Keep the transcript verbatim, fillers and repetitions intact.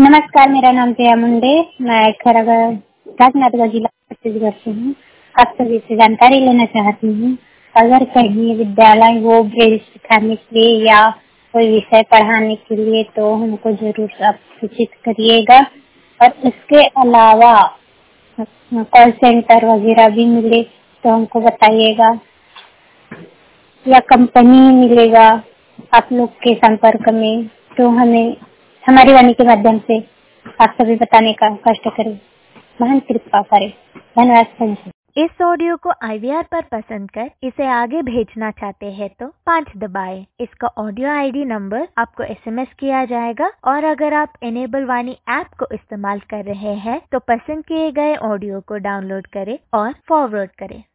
नमस्कार, मेरा नाम जया मुंडे। मैं खैरागढ़ राजनांदगांव जिला छत्तीसगढ़ से हूँ। आप सभी से जानकारी लेना चाहती हूँ। अगर कहीं विद्यालय हो ब्रेल सिखाने के लिए या कोई विषय पढ़ाने के लिए तो हमको जरूर आप सूचित करिएगा। और इसके अलावा कॉल सेंटर वगैरह भी मिले तो हमको बताइएगा, या कंपनी मिलेगा आप लोग के संपर्क में तो हमें हमारी वाणी के माध्यम से आप सभी बताने का कष्ट करें। महान कृपा करें। धन्यवाद संजय। इस ऑडियो को आई वी आर पर पसंद कर इसे आगे भेजना चाहते हैं तो पाँच दबाएं। इसका ऑडियो आई डी नंबर आपको एस एम एस किया जाएगा। और अगर आप इनेबल वाणी ऐप को इस्तेमाल कर रहे हैं तो पसंद किए गए ऑडियो को डाउनलोड करें और फॉरवर्ड करें।